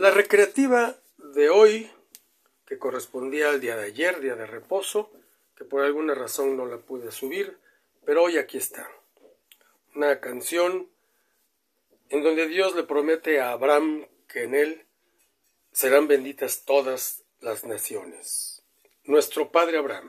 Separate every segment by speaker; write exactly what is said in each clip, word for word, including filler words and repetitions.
Speaker 1: La recreativa de hoy, que correspondía al día de ayer, día de reposo, que por alguna razón no la pude subir, pero hoy aquí está. Una canción en donde Dios le promete a Abraham que en él serán benditas todas las naciones. Nuestro padre Abraham.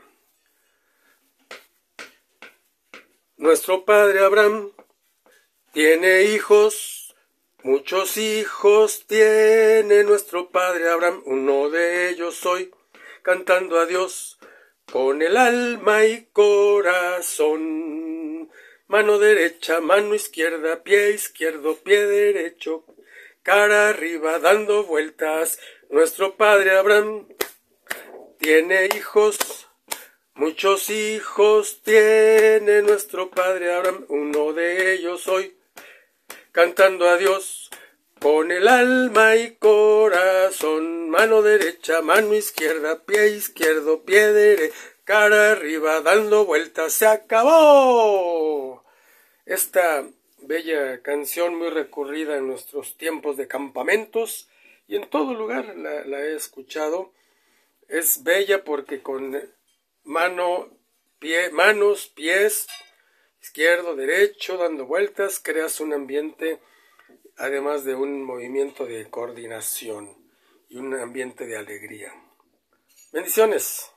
Speaker 1: Nuestro padre Abraham tiene hijos, muchos hijos tiene nuestro padre Abraham. Uno de ellos soy, cantando a Dios con el alma y corazón. Mano derecha, mano izquierda, pie izquierdo, pie derecho, cara arriba dando vueltas. Nuestro padre Abraham tiene hijos, muchos hijos tiene nuestro padre Abraham. Uno de ellos soy, cantando a Dios con el alma y corazón. Mano derecha, mano izquierda, pie izquierdo, pie derecho, cara arriba dando vueltas. ¡Se acabó! Esta bella canción, muy recurrida en nuestros tiempos de campamentos y en todo lugar la, la he escuchado. Es bella porque con mano, pie, manos, pies, izquierdo, derecho, dando vueltas, creas un ambiente, además de un movimiento de coordinación y un ambiente de alegría. Bendiciones.